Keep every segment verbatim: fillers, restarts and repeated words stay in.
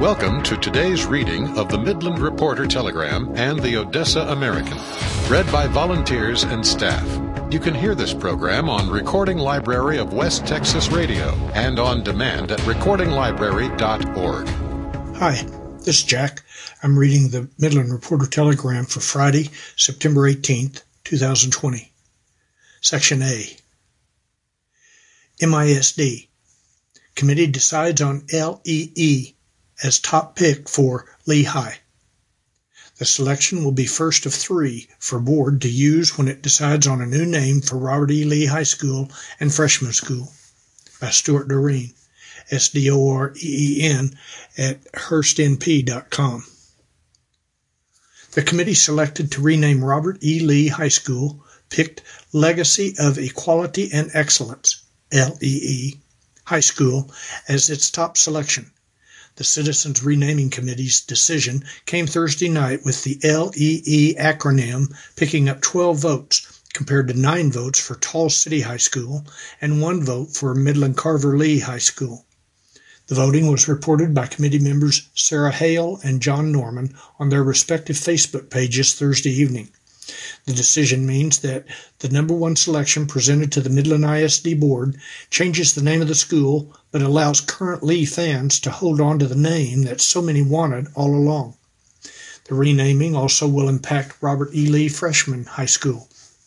Welcome to today's reading of the Midland Reporter Telegram and the Odessa American, read by volunteers and staff. You can hear this program on Recording Library of West Texas Radio and on demand at recording library dot org. Hi, this is Jack. I'm reading the Midland Reporter Telegram for Friday, September eighteenth, twenty twenty. Section A. M I S D. Committee decides on L E E as top pick for Lee High. The selection will be first of three for board to use when it decides on a new name for Robert E. Lee High School and Freshman School. By Stuart Doreen, S D O R E E N, at Hearst N P dot com. The committee selected to rename Robert E. Lee High School picked Legacy of Equality and Excellence, L E E, High School as its top selection. The Citizens Renaming Committee's decision came Thursday night with the L E E acronym picking up twelve votes compared to nine votes for Tall City High School and one vote for Midland Carver Lee High School. The voting was reported by committee members Sarah Hale and John Norman on their respective Facebook pages Thursday evening. The decision means that the number one selection presented to the Midland I S D Board changes the name of the school but allows current Lee fans to hold on to the name that so many wanted all along. The renaming also will impact Robert E. Lee Freshman High School.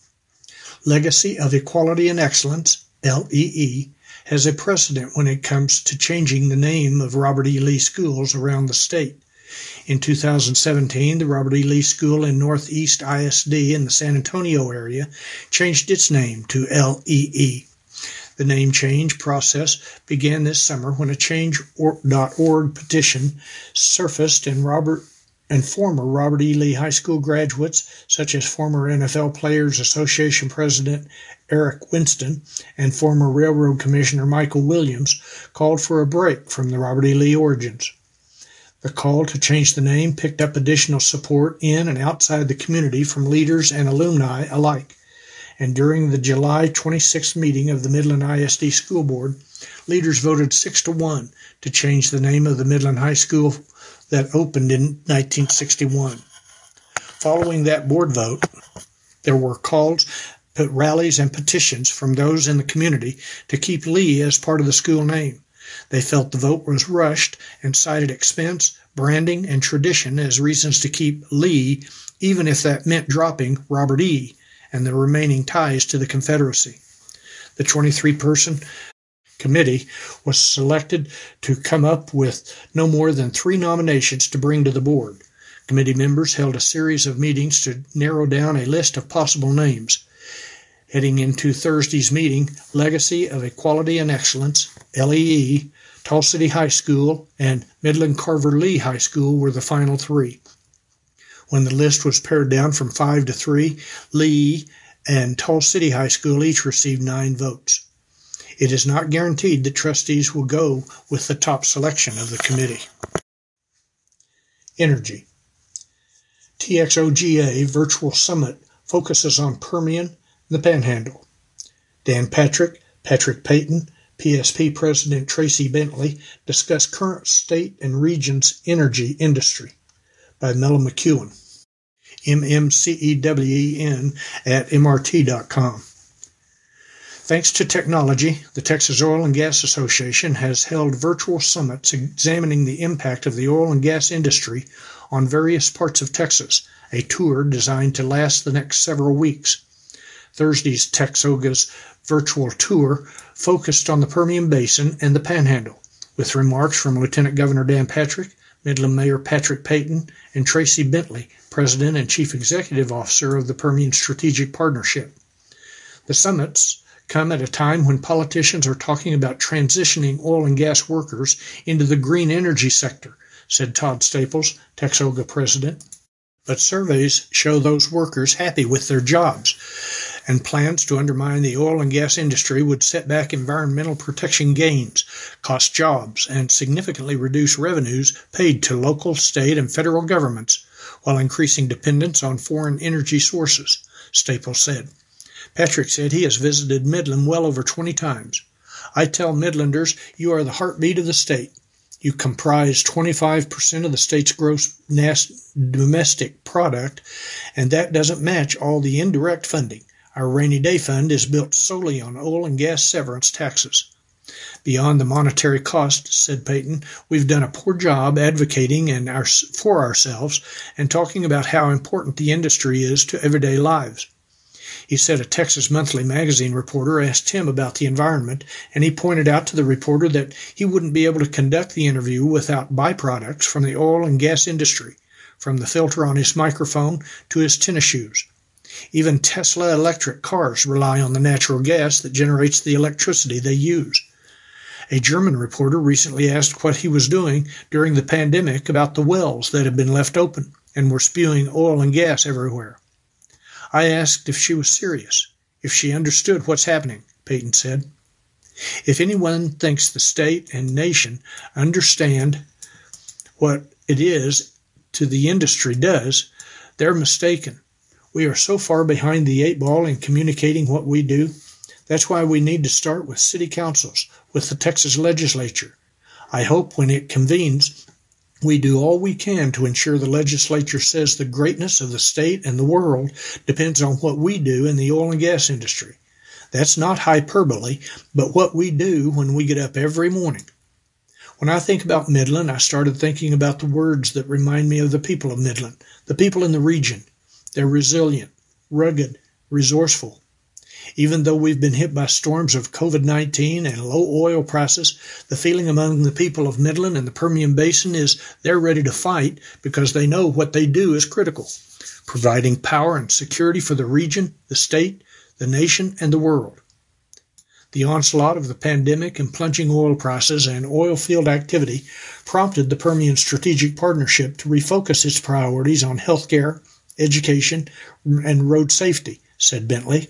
Legacy of Equality and Excellence, L E E, has a precedent when it comes to changing the name of Robert E. Lee schools around the state. In two thousand seventeen, the Robert E. Lee School in Northeast I S D in the San Antonio area changed its name to L E E. The name change process began this summer when a change dot org petition surfaced and Robert and former Robert E. Lee High School graduates, such as former N F L Players Association President Eric Winston and former Railroad Commissioner Michael Williams, called for a break from the Robert E. Lee origins. The call to change the name picked up additional support in and outside the community from leaders and alumni alike. And during the July twenty-sixth meeting of the Midland I S D School Board, leaders voted six to one to change the name of the Midland High School that opened in nineteen sixty-one. Following that board vote, there were calls, rallies, and petitions from those in the community to keep Lee as part of the school name. They felt the vote was rushed and cited expense, branding, and tradition as reasons to keep Lee, even if that meant dropping Robert E. and the remaining ties to the Confederacy. The twenty-three person committee was selected to come up with no more than three nominations to bring to the board. Committee members held a series of meetings to narrow down a list of possible names. Heading into Thursday's meeting, Legacy of Equality and Excellence, L E E, Tall City High School, and Midland Carver Lee High School were the final three. When the list was pared down from five to three, Lee and Tall City High School each received nine votes. It is not guaranteed that trustees will go with the top selection of the committee. Energy. T X O G A Virtual Summit focuses on Permian and the Panhandle. Dan Patrick, Patrick Payton, P S P President Tracy Bentley discuss current state and region's energy industry. By Mella McEwen, M M C E W E N at M R T dot com. Thanks to technology, the Texas Oil and Gas Association has held virtual summits examining the impact of the oil and gas industry on various parts of Texas, a tour designed to last the next several weeks. Thursday's Texoga's virtual tour focused on the Permian Basin and the Panhandle, with remarks from Lieutenant Governor Dan Patrick, Midland Mayor Patrick Payton, and Tracy Bentley, President and Chief Executive Officer of the Permian Strategic Partnership. The summits come at a time when politicians are talking about transitioning oil and gas workers into the green energy sector, said Todd Staples, Texoga President. But surveys show those workers happy with their jobs, and plans to undermine the oil and gas industry would set back environmental protection gains, cost jobs, and significantly reduce revenues paid to local, state, and federal governments, while increasing dependence on foreign energy sources, Staples said. Patrick said he has visited Midland well over twenty times. I tell Midlanders, you are the heartbeat of the state. You comprise twenty-five percent of the state's gross domestic product, and that doesn't match all the indirect funding. Our rainy day fund is built solely on oil and gas severance taxes. Beyond the monetary cost, said Payton, we've done a poor job advocating and our, for ourselves and talking about how important the industry is to everyday lives. He said a Texas Monthly magazine reporter asked him about the environment, and he pointed out to the reporter that he wouldn't be able to conduct the interview without byproducts from the oil and gas industry, from the filter on his microphone to his tennis shoes. Even Tesla electric cars rely on the natural gas that generates the electricity they use. A German reporter recently asked what he was doing during the pandemic about the wells that had been left open and were spewing oil and gas everywhere. I asked if she was serious, if she understood what's happening, Payton said. If anyone thinks the state and nation understand what it is to the industry does, they're mistaken. We are so far behind the eight ball in communicating what we do. That's why we need to start with city councils, with the Texas legislature. I hope when it convenes, we do all we can to ensure the legislature says the greatness of the state and the world depends on what we do in the oil and gas industry. That's not hyperbole, but what we do when we get up every morning. When I think about Midland, I started thinking about the words that remind me of the people of Midland, the people in the region. They're resilient, rugged, resourceful. Even though we've been hit by storms of covid nineteen and low oil prices, the feeling among the people of Midland and the Permian Basin is they're ready to fight because they know what they do is critical, providing power and security for the region, the state, the nation, and the world. The onslaught of the pandemic and plunging oil prices and oil field activity prompted the Permian Strategic Partnership to refocus its priorities on healthcare, education, and road safety, said Bentley.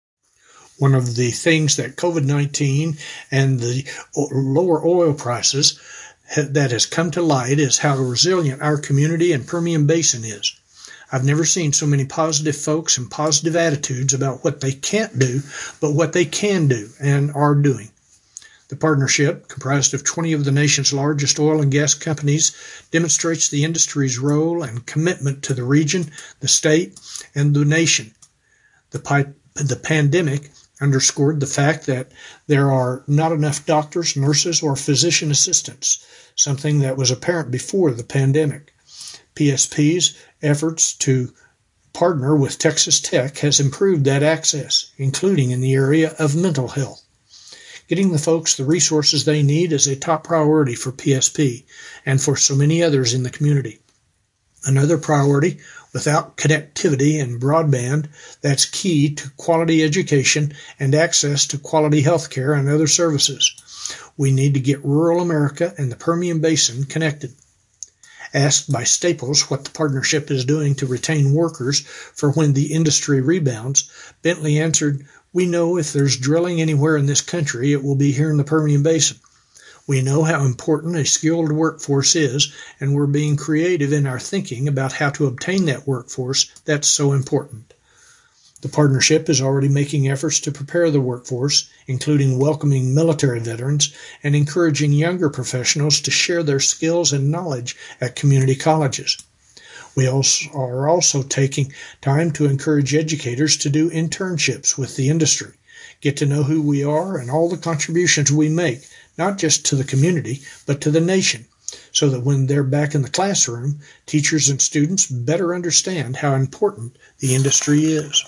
One of the things that covid nineteen and the lower oil prices that has come to light is how resilient our community and Permian Basin is. I've never seen so many positive folks and positive attitudes about what they can't do, but what they can do and are doing. The partnership, comprised of twenty of the nation's largest oil and gas companies, demonstrates the industry's role and commitment to the region, the state, and the nation. The, pi- the pandemic underscored the fact that there are not enough doctors, nurses, or physician assistants, something that was apparent before the pandemic. P S P's efforts to partner with Texas Tech has improved that access, including in the area of mental health. Getting the folks the resources they need is a top priority for P S P and for so many others in the community. Another priority, without connectivity and broadband, that's key to quality education and access to quality health care and other services. We need to get rural America and the Permian Basin connected. Asked by Staples what the partnership is doing to retain workers for when the industry rebounds, Bentley answered, "We know if there's drilling anywhere in this country, it will be here in the Permian Basin. We know how important a skilled workforce is, and we're being creative in our thinking about how to obtain that workforce that's so important." The partnership is already making efforts to prepare the workforce, including welcoming military veterans and encouraging younger professionals to share their skills and knowledge at community colleges. We also are also taking time to encourage educators to do internships with the industry, get to know who we are and all the contributions we make, not just to the community, but to the nation, so that when they're back in the classroom, teachers and students better understand how important the industry is.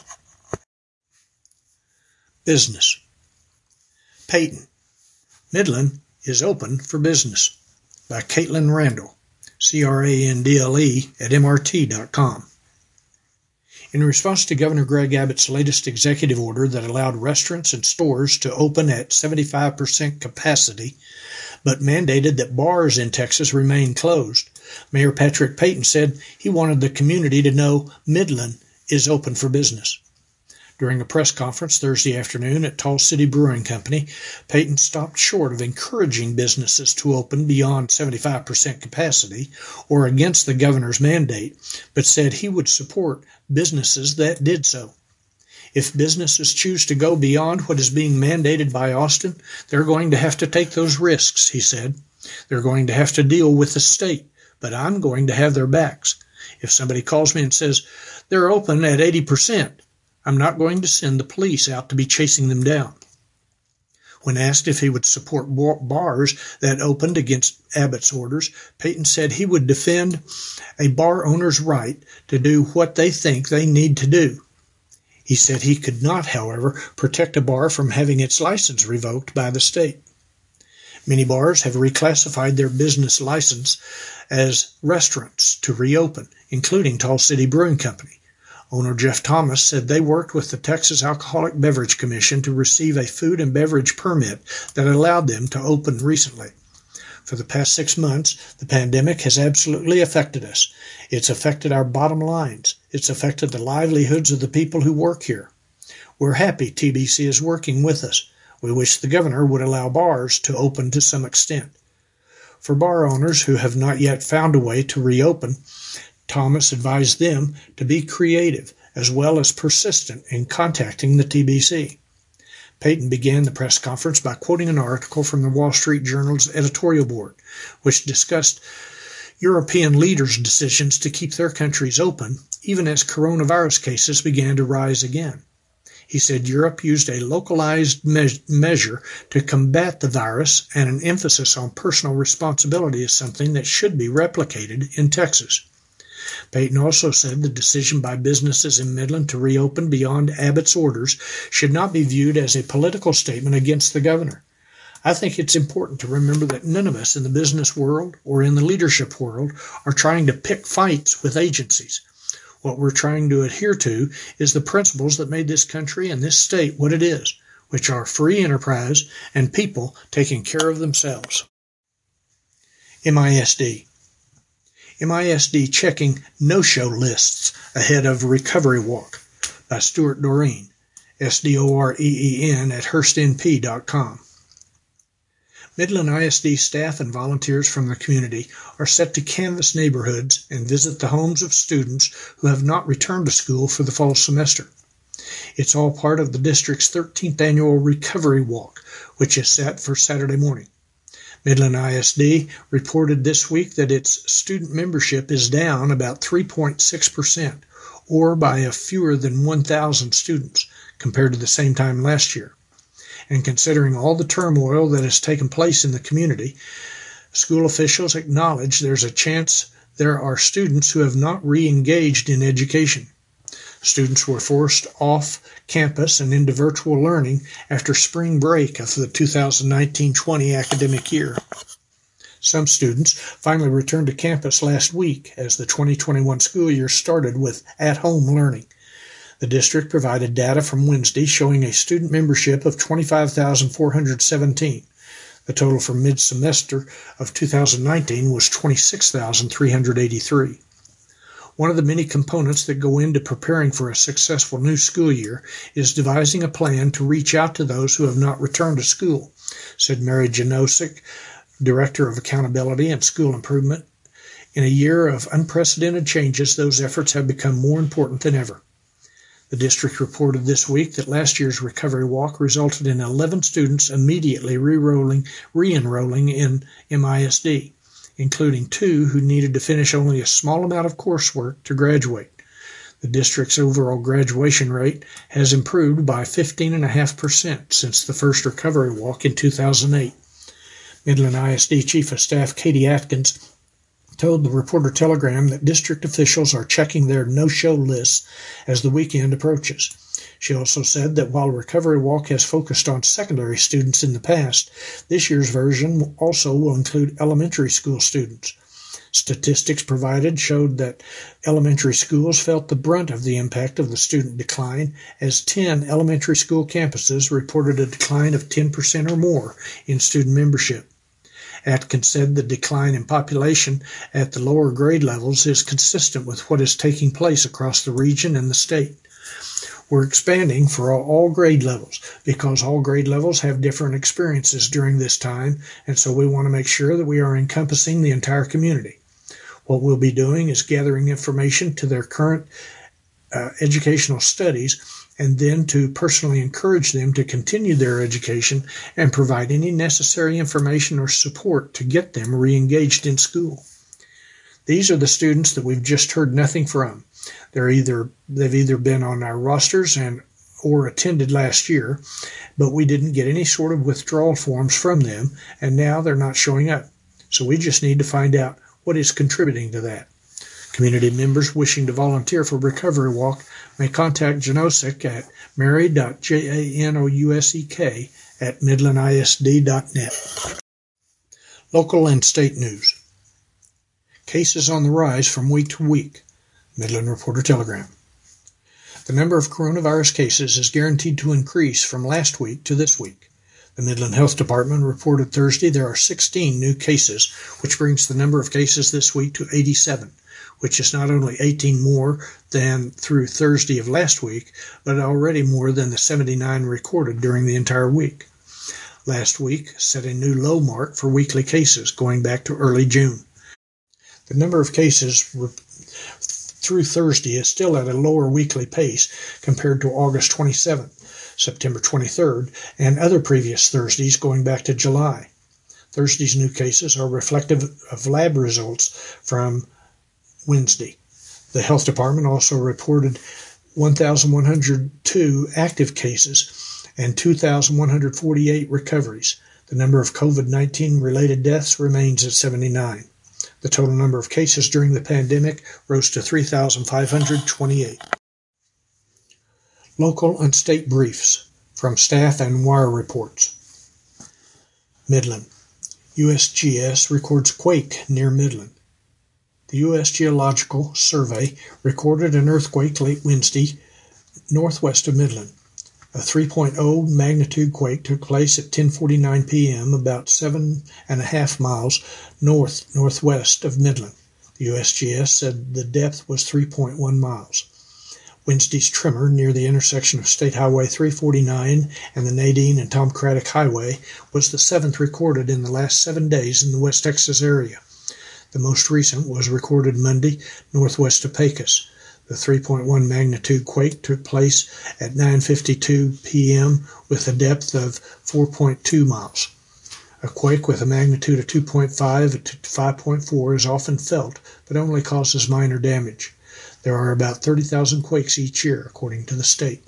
Business. Payton. Midland is open for business, by Caitlin Randall, C R A N D L E at M R T dot com. In response to Governor Greg Abbott's latest executive order that allowed restaurants and stores to open at seventy-five percent capacity, but mandated that bars in Texas remain closed, Mayor Patrick Payton said he wanted the community to know Midland is open for business. During a press conference Thursday afternoon at Tall City Brewing Company, Payton stopped short of encouraging businesses to open beyond seventy-five percent capacity or against the governor's mandate, but said he would support businesses that did so. If businesses choose to go beyond what is being mandated by Austin, they're going to have to take those risks, he said. They're going to have to deal with the state, but I'm going to have their backs. If somebody calls me and says they're open at eighty percent, I'm not going to send the police out to be chasing them down. When asked if he would support bars that opened against Abbott's orders, Payton said he would defend a bar owner's right to do what they think they need to do. He said he could not, however, protect a bar from having its license revoked by the state. Many bars have reclassified their business license as restaurants to reopen, including Tall City Brewing Company. Owner Jeff Thomas said they worked with the Texas Alcoholic Beverage Commission to receive a food and beverage permit that allowed them to open recently. For the past six months, the pandemic has absolutely affected us. It's affected our bottom lines. It's affected the livelihoods of the people who work here. We're happy T B C is working with us. We wish the governor would allow bars to open to some extent. For bar owners who have not yet found a way to reopen, Thomas advised them to be creative as well as persistent in contacting the T B C. Payton began the press conference by quoting an article from the Wall Street Journal's editorial board, which discussed European leaders' decisions to keep their countries open, even as coronavirus cases began to rise again. He said Europe used a localized me- measure to combat the virus, and an emphasis on personal responsibility is something that should be replicated in Texas. Payton also said the decision by businesses in Midland to reopen beyond Abbott's orders should not be viewed as a political statement against the governor. I think it's important to remember that none of us in the business world or in the leadership world are trying to pick fights with agencies. What we're trying to adhere to is the principles that made this country and this state what it is, which are free enterprise and people taking care of themselves. M I S D M I S D checking no-show lists ahead of Recovery Walk by Stuart Doreen, S D O R E E N at Hurst N P dot com. Midland I S D staff and volunteers from the community are set to canvass neighborhoods and visit the homes of students who have not returned to school for the fall semester. It's all part of the district's thirteenth annual Recovery Walk, which is set for Saturday morning. Midland I S D reported this week that its student membership is down about three point six percent, or by a fewer than one thousand students, compared to the same time last year. And considering all the turmoil that has taken place in the community, school officials acknowledge there's a chance there are students who have not re-engaged in education. Students were forced off campus and into virtual learning after spring break of the two thousand nineteen twenty academic year. Some students finally returned to campus last week as the twenty twenty-one school year started with at-home learning. The district provided data from Wednesday showing a student membership of twenty-five thousand four hundred seventeen. The total for mid-semester of two thousand nineteen was twenty-six thousand three hundred eighty-three. One of the many components that go into preparing for a successful new school year is devising a plan to reach out to those who have not returned to school, said Mary Janosic, Director of Accountability and School Improvement. In a year of unprecedented changes, those efforts have become more important than ever. The district reported this week that last year's Recovery Walk resulted in eleven students immediately re-enrolling, re-enrolling in M I S D, including two who needed to finish only a small amount of coursework to graduate. The district's overall graduation rate has improved by fifteen point five percent since the first Recovery Walk in two thousand eight. Midland I S D Chief of Staff Katie Atkins told the Reporter-Telegram that district officials are checking their no-show lists as the weekend approaches. She also said that while Recovery Walk has focused on secondary students in the past, this year's version also will include elementary school students. Statistics provided showed that elementary schools felt the brunt of the impact of the student decline, as ten elementary school campuses reported a decline of ten percent or more in student membership. Atkins said the decline in population at the lower grade levels is consistent with what is taking place across the region and the state. We're expanding for all grade levels because all grade levels have different experiences during this time, and so we want to make sure that we are encompassing the entire community. What we'll be doing is gathering information to their current uh, educational studies, and then to personally encourage them to continue their education and provide any necessary information or support to get them re-engaged in school. These are the students that we've just heard nothing from. They're either, they've either been on our rosters and or attended last year, but we didn't get any sort of withdrawal forms from them, and now they're not showing up. So we just need to find out what is contributing to that. Community members wishing to volunteer for Recovery Walk may contact Janosek at mary dot janousek at midland I S D dot net. Local and state news. Cases on the rise from week to week. Midland Reporter Telegram. The number of coronavirus cases is guaranteed to increase from last week to this week. The Midland Health Department reported Thursday there are sixteen new cases, which brings the number of cases this week to eighty-seven, which is not only eighteen more than through Thursday of last week, but already more than the seventy-nine recorded during the entire week. Last week set a new low mark for weekly cases going back to early June. The number of cases re- through Thursday is still at a lower weekly pace compared to August twenty-seventh, September twenty-third, and other previous Thursdays going back to July. Thursday's new cases are reflective of lab results from Wednesday. The Health Department also reported one thousand one hundred two active cases and two thousand one hundred forty-eight recoveries. The number of COVID nineteen related deaths remains at seventy-nine. The total number of cases during the pandemic rose to three thousand five hundred twenty-eight. Local and state briefs from staff and wire reports. Midland. U S G S records quake near Midland. The U S Geological Survey recorded an earthquake late Wednesday northwest of Midland. A three point oh magnitude quake took place at ten forty-nine p.m. about seven and a half miles north-northwest of Midland. The U S G S said the depth was three point one miles. Wednesday's tremor near the intersection of State Highway three forty-nine and the Nadine and Tom Craddock Highway was the seventh recorded in the last seven days in the West Texas area. The most recent was recorded Monday northwest of Pecos. The three point one magnitude quake took place at nine fifty-two p.m. with a depth of four point two miles. A quake with a magnitude of two point five to five point four is often felt, but only causes minor damage. There are about thirty thousand quakes each year, according to the state.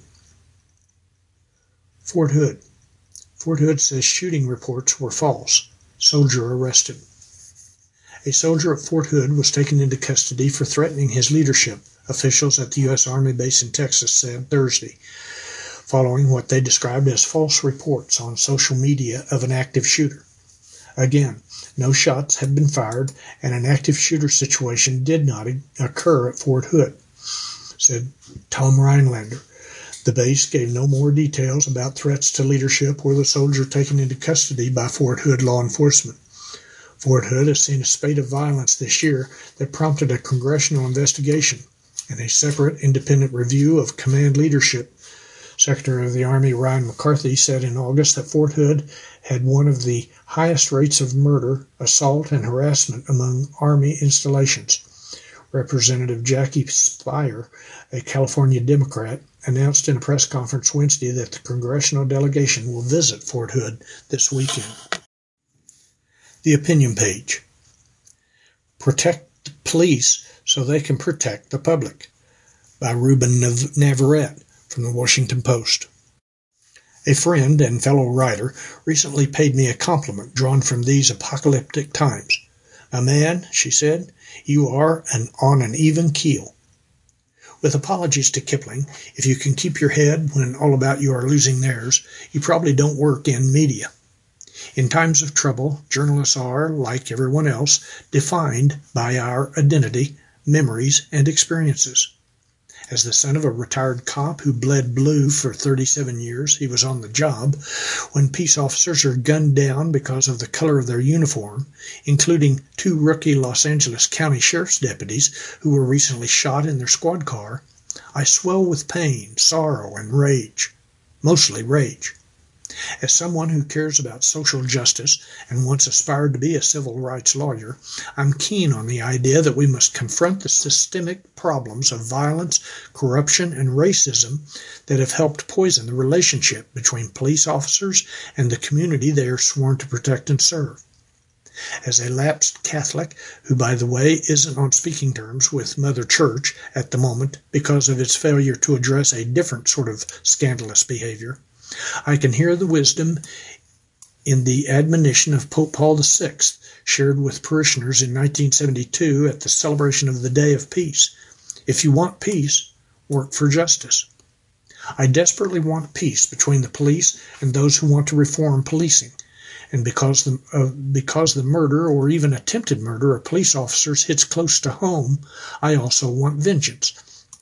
Fort Hood. Fort Hood says shooting reports were false. Soldier arrested. A soldier at Fort Hood was taken into custody for threatening his leadership, officials at the U S Army base in Texas said Thursday, following what they described as false reports on social media of an active shooter. Again, no shots had been fired, and an active shooter situation did not occur at Fort Hood, said Tom Rhinelander. The base gave no more details about threats to leadership or the soldier taken into custody by Fort Hood law enforcement. Fort Hood has seen a spate of violence this year that prompted a congressional investigation and a separate independent review of command leadership. Secretary of the Army Ryan McCarthy said in August that Fort Hood had one of the highest rates of murder, assault, and harassment among Army installations. Representative Jackie Speier, a California Democrat, announced in a press conference Wednesday that the congressional delegation will visit Fort Hood this weekend. The opinion page. Protect the police so they can protect the public, by Ruben Nav- Navarrete from the Washington Post. A friend and fellow writer recently paid me a compliment drawn from these apocalyptic times. "My man," she said, "you are an, on an even keel." With apologies to Kipling, if you can keep your head when all about you are losing theirs, you probably don't work in media. In times of trouble, journalists are, like everyone else, defined by our identity, memories, and experiences. As the son of a retired cop who bled blue for thirty-seven years, he was on the job when peace officers are gunned down because of the color of their uniform, including two rookie Los Angeles County Sheriff's deputies who were recently shot in their squad car. I swell with pain, sorrow, and rage. Mostly rage. As someone who cares about social justice and once aspired to be a civil rights lawyer, I'm keen on the idea that we must confront the systemic problems of violence, corruption, and racism that have helped poison the relationship between police officers and the community they are sworn to protect and serve. As a lapsed Catholic, who, by the way, isn't on speaking terms with Mother Church at the moment because of its failure to address a different sort of scandalous behavior, I can hear the wisdom in the admonition of Pope Paul the Sixth, shared with parishioners in nineteen seventy-two at the celebration of the Day of Peace. If you want peace, work for justice. I desperately want peace between the police and those who want to reform policing. And because the, uh, because the murder or even attempted murder of police officers hits close to home, I also want vengeance.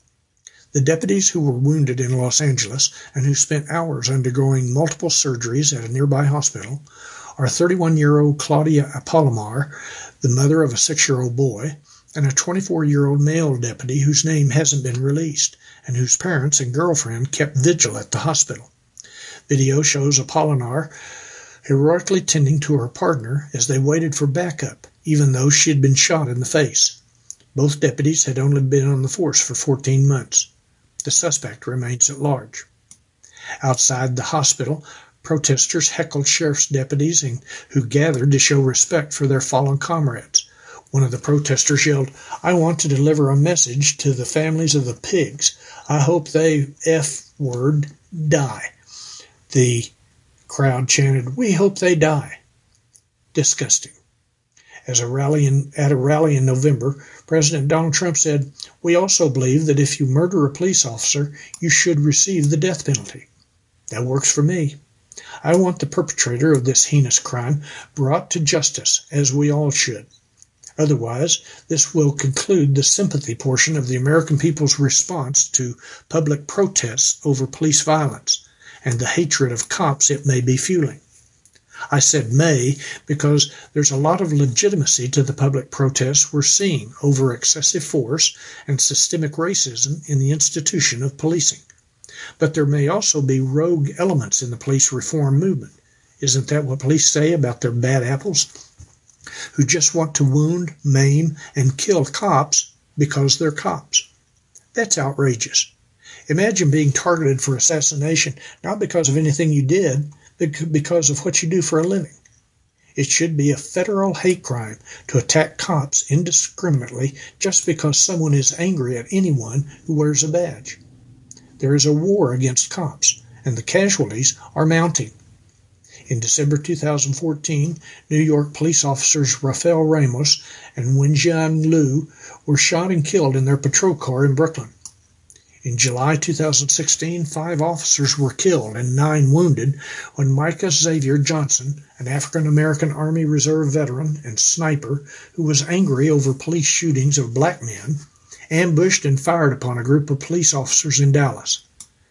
The deputies who were wounded in Los Angeles and who spent hours undergoing multiple surgeries at a nearby hospital are thirty-one-year-old Claudia Apolomar, the mother of a six-year-old boy, and a twenty-four-year-old male deputy whose name hasn't been released and whose parents and girlfriend kept vigil at the hospital. Video shows Apollonar heroically tending to her partner as they waited for backup, even though she had been shot in the face. Both deputies had only been on the force for fourteen months. The suspect remains at large. Outside the hospital, protesters heckled sheriff's deputies and, who gathered to show respect for their fallen comrades. One of the protesters yelled, "I want to deliver a message to the families of the pigs. I hope they F-word die." The crowd chanted, "We hope they die." Disgusting. As a rally in, at a rally in November, President Donald Trump said, "We also believe that if you murder a police officer, you should receive the death penalty." That works for me. I want the perpetrator of this heinous crime brought to justice, as we all should. Otherwise, this will conclude the sympathy portion of the American people's response to public protests over police violence and the hatred of cops it may be fueling. I said may because there's a lot of legitimacy to the public protests we're seeing over excessive force and systemic racism in the institution of policing. But there may also be rogue elements in the police reform movement. Isn't that what police say about their bad apples? Who just want to wound, maim, and kill cops because they're cops. That's outrageous. Imagine being targeted for assassination not because of anything you did, but because of what you do for a living. It should be a federal hate crime to attack cops indiscriminately just because someone is angry at anyone who wears a badge. There is a war against cops, and the casualties are mounting. In December two thousand fourteen, New York police officers Rafael Ramos and Wenjian Liu were shot and killed in their patrol car in Brooklyn. In July two thousand sixteen, five officers were killed and nine wounded when Micah Xavier Johnson, an African-American Army Reserve veteran and sniper who was angry over police shootings of black men, ambushed and fired upon a group of police officers in Dallas.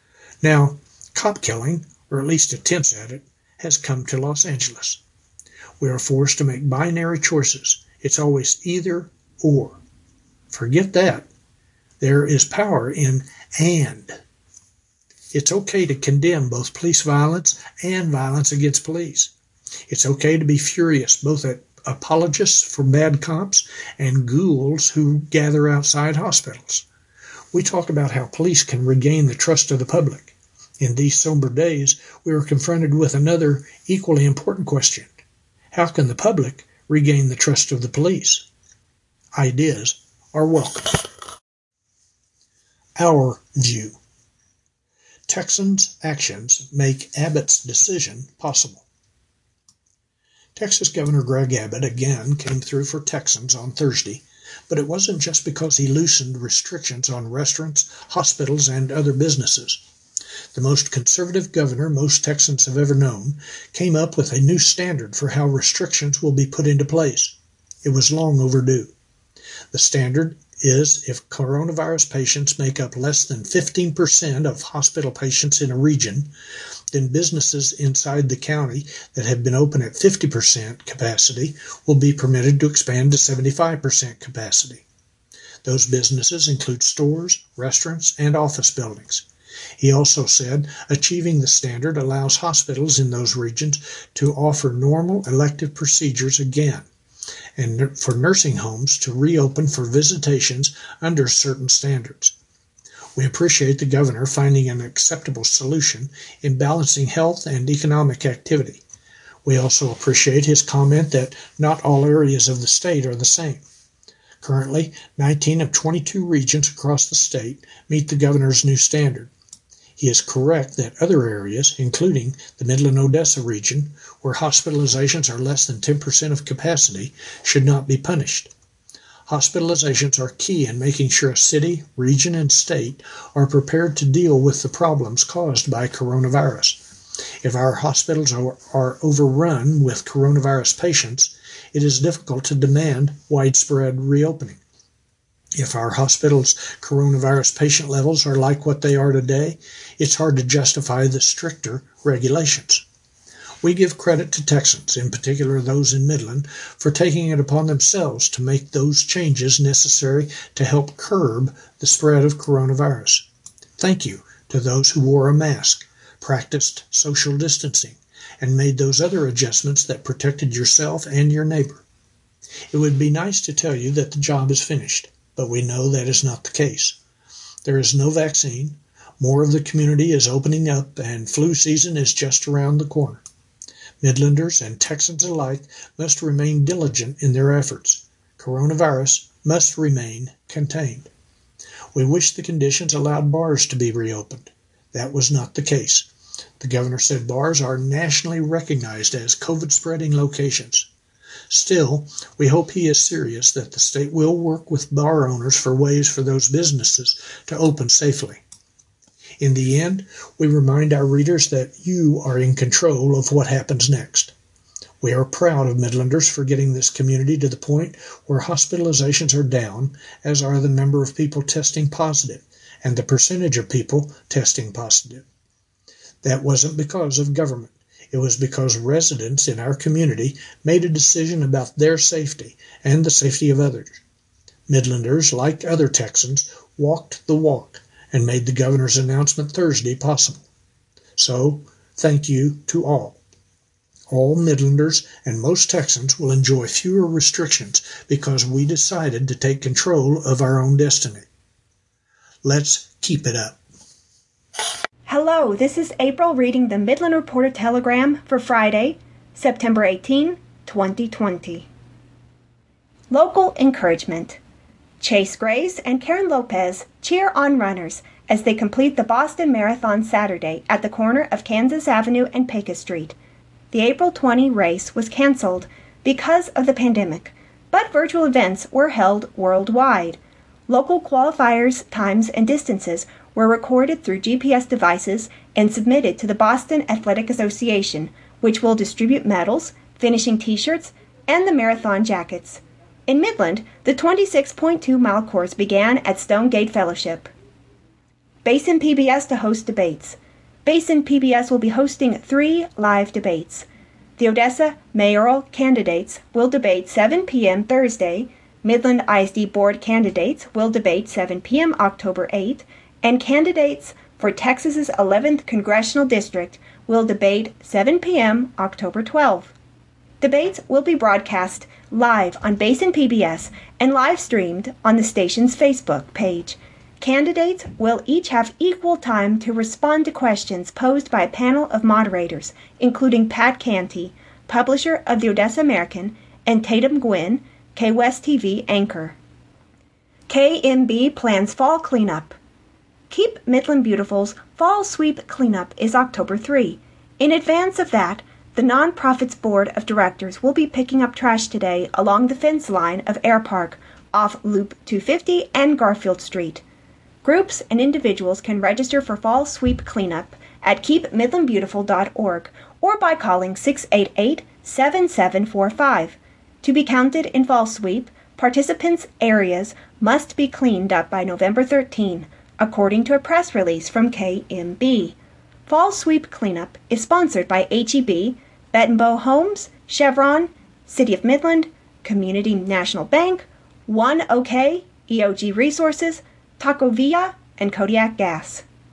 Now, cop killing, or at least attempts at it, has come to Los Angeles. We are forced to make binary choices. It's always either or. Forget that. There is power in and. It's okay to condemn both police violence and violence against police. It's okay to be furious both at apologists for bad cops and ghouls who gather outside hospitals. We talk about how police can regain the trust of the public. In these somber days, we are confronted with another equally important question. How can the public regain the trust of the police? Ideas are welcome. Our view. Texans' actions make Abbott's decision possible. Texas Governor Greg Abbott again came through for Texans on Thursday, but it wasn't just because he loosened restrictions on restaurants, hospitals, and other businesses. The most conservative governor most Texans have ever known came up with a new standard for how restrictions will be put into place. It was long overdue. The standard is if coronavirus patients make up less than fifteen percent of hospital patients in a region, then businesses inside the county that have been open at fifty percent capacity will be permitted to expand to seventy-five percent capacity. Those businesses include stores, restaurants, and office buildings. He also said achieving the standard allows hospitals in those regions to offer normal elective procedures again, and for nursing homes to reopen for visitations under certain standards. We appreciate the governor finding an acceptable solution in balancing health and economic activity. We also appreciate his comment that not all areas of the state are the same. Currently, nineteen of twenty-two regions across the state meet the governor's new standard. He is correct that other areas, including the Midland-Odessa region, where hospitalizations are less than ten percent of capacity, should not be punished. Hospitalizations are key in making sure a city, region, and state are prepared to deal with the problems caused by coronavirus. If our hospitals are, are overrun with coronavirus patients, it is difficult to demand widespread reopening. If our hospitals' coronavirus patient levels are like what they are today, it's hard to justify the stricter regulations. We give credit to Texans, in particular those in Midland, for taking it upon themselves to make those changes necessary to help curb the spread of coronavirus. Thank you to those who wore a mask, practiced social distancing, and made those other adjustments that protected yourself and your neighbor. It would be nice to tell you that the job is finished, but we know that is not the case. There is no vaccine, more of the community is opening up, and flu season is just around the corner. Midlanders and Texans alike must remain diligent in their efforts. Coronavirus must remain contained. We wish the conditions allowed bars to be reopened. That was not the case. The governor said bars are nationally recognized as COVID-spreading locations. Still, we hope he is serious that the state will work with bar owners for ways for those businesses to open safely. In the end, we remind our readers that you are in control of what happens next. We are proud of Midlanders for getting this community to the point where hospitalizations are down, as are the number of people testing positive and the percentage of people testing positive. That wasn't because of government. It was because residents in our community made a decision about their safety and the safety of others. Midlanders, like other Texans, walked the walk and made the governor's announcement Thursday possible. So, thank you to all. All Midlanders and most Texans will enjoy fewer restrictions because we decided to take control of our own destiny. Let's keep it up. Hello, this is April reading the Midland Reporter Telegram for Friday, September eighteenth, twenty twenty. Local encouragement. Chase Grace and Karen Lopez cheer on runners as they complete the Boston Marathon Saturday at the corner of Kansas Avenue and Pecos Street. The April twentieth race was canceled because of the pandemic, but virtual events were held worldwide. Local qualifiers, times, and distances were recorded through G P S devices and submitted to the Boston Athletic Association, which will distribute medals, finishing T-shirts, and the marathon jackets. In Midland, the twenty-six point two mile course began at Stone Gate Fellowship. Basin P B S to host debates. Basin P B S will be hosting three live debates. The Odessa mayoral candidates will debate seven p.m. Thursday, Midland I S D Board candidates will debate seven p.m. October eighth, and candidates for Texas's eleventh Congressional District will debate seven p.m. October twelfth. Debates will be broadcast live on Basin P B S and live streamed on the station's Facebook page. Candidates will each have equal time to respond to questions posed by a panel of moderators, including Pat Canty, publisher of the Odessa American, and Tatum Gwynn, K W E S T T V anchor. K M B plans fall cleanup. Keep Midland Beautiful's Fall Sweep Cleanup is October third. In advance of that, the nonprofit's board of directors will be picking up trash today along the fence line of Air Park, off Loop two fifty and Garfield Street. Groups and individuals can register for Fall Sweep Cleanup at keep midland beautiful dot org or by calling six eight eight, seven seven four five. To be counted in Fall Sweep, participants' areas must be cleaned up by November thirteenth, according to a press release from K M B. Fall Sweep Cleanup is sponsored by H E B, Bet and Bow Homes, Chevron, City of Midland, Community National Bank, One OK, E O G Resources, Taco Villa, and Kodiak Gas.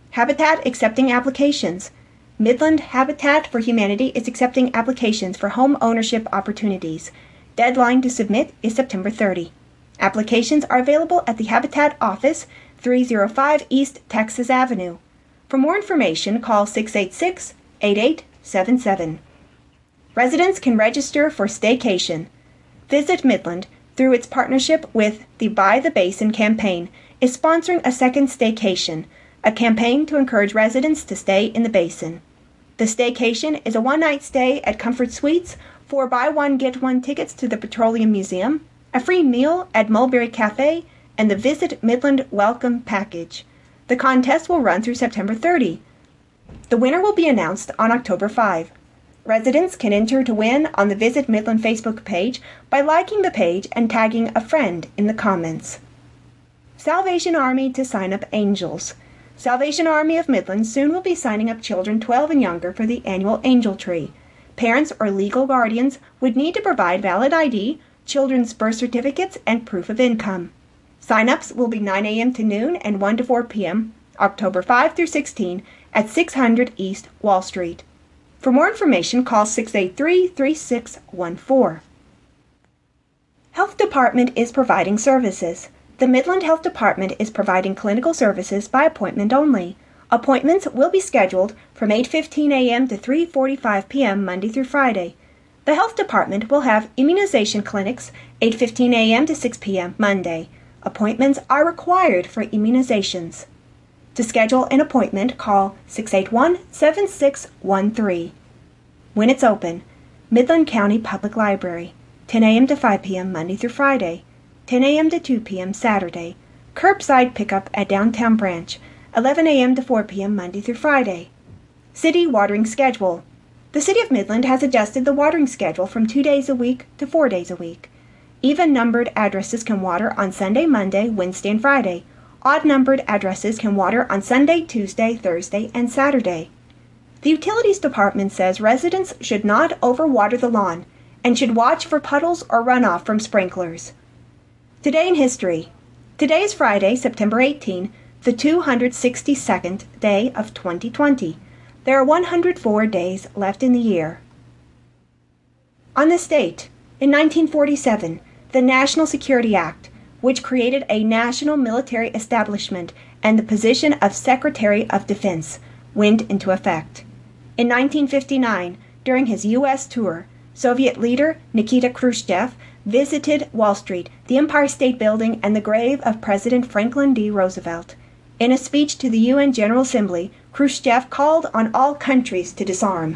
Habitat accepting applications. Midland Habitat for Humanity is accepting applications for home ownership opportunities. Deadline to submit is September thirtieth. Applications are available at the Habitat office, three oh five East Texas Avenue. For more information, call six eight six, eight eight seven seven. Residents can register for staycation. Visit Midland, through its partnership with the By the Basin campaign, is sponsoring a second staycation, a campaign to encourage residents to stay in the basin. The staycation is a one-night stay at Comfort Suites, for buy-one-get-one tickets to the Petroleum Museum, a free meal at Mulberry Cafe, and the Visit Midland Welcome Package. The contest will run through September thirtieth. The winner will be announced on October fifth. Residents can enter to win on the Visit Midland Facebook page by liking the page and tagging a friend in the comments. Salvation Army to sign up angels. Salvation Army of Midland soon will be signing up children twelve and younger for the annual Angel Tree. Parents or legal guardians would need to provide valid I D, children's birth certificates, and proof of income. Sign-ups will be nine a.m. to noon and one to four p.m., October fifth through sixteenth, at six hundred East Wall Street. For more information, call six eight three, three six one four. Health Department is providing services. The Midland Health Department is providing clinical services by appointment only. Appointments will be scheduled from eight fifteen a.m. to three forty-five p.m. Monday through Friday. The Health Department will have immunization clinics eight fifteen a.m. to six p.m. Monday. Appointments are required for immunizations. To schedule an appointment, call six eight one, seven six one three. When it's open, Midland County Public Library, ten a.m. to five p.m. Monday through Friday, ten a.m. to two p.m. Saturday. Curbside pickup at Downtown Branch, eleven a.m. to four p.m. Monday through Friday. City watering schedule. The City of Midland has adjusted the watering schedule from two days a week to four days a week. Even-numbered addresses can water on Sunday, Monday, Wednesday, and Friday. Odd-numbered addresses can water on Sunday, Tuesday, Thursday, and Saturday. The Utilities Department says residents should not overwater the lawn and should watch for puddles or runoff from sprinklers. Today in history. Today is Friday, September eighteenth, the two hundred sixty-second day of twenty twenty. There are one hundred four days left in the year. On this date, in nineteen forty-seven, the National Security Act, which created a national military establishment and the position of Secretary of Defense, went into effect. In nineteen fifty-nine, during his U S tour, Soviet leader Nikita Khrushchev visited Wall Street, the Empire State Building, and the grave of President Franklin D. Roosevelt. In a speech to the U N General Assembly, Khrushchev called on all countries to disarm.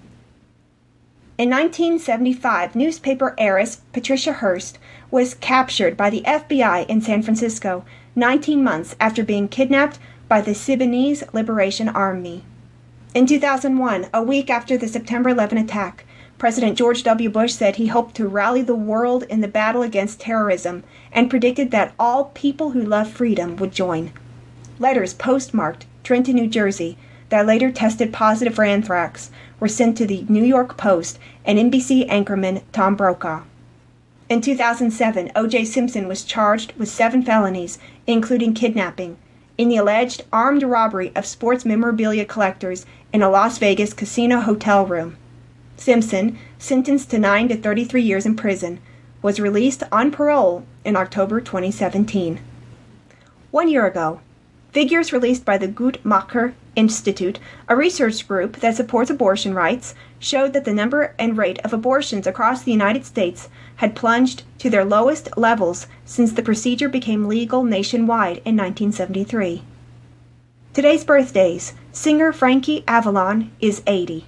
In nineteen seventy-five, newspaper heiress Patricia Hearst was captured by the F B I in San Francisco, nineteen months after being kidnapped by the Sudanese Liberation Army. In two thousand one, a week after the September eleventh attack, President George W. Bush said he hoped to rally the world in the battle against terrorism and predicted that all people who love freedom would join. Letters postmarked Trenton, New Jersey, that later tested positive for anthrax, were sent to the New York Post and N B C anchorman Tom Brokaw. In two thousand seven, O J. Simpson was charged with seven felonies, including kidnapping, in the alleged armed robbery of sports memorabilia collectors in a Las Vegas casino hotel room. Simpson, sentenced to nine to thirty-three years in prison, was released on parole in October twenty seventeen. One year ago, figures released by the Guttmacher Institute, a research group that supports abortion rights, showed that the number and rate of abortions across the United States had plunged to their lowest levels since the procedure became legal nationwide in nineteen seventy-three. Today's birthdays. Singer Frankie Avalon is eighty.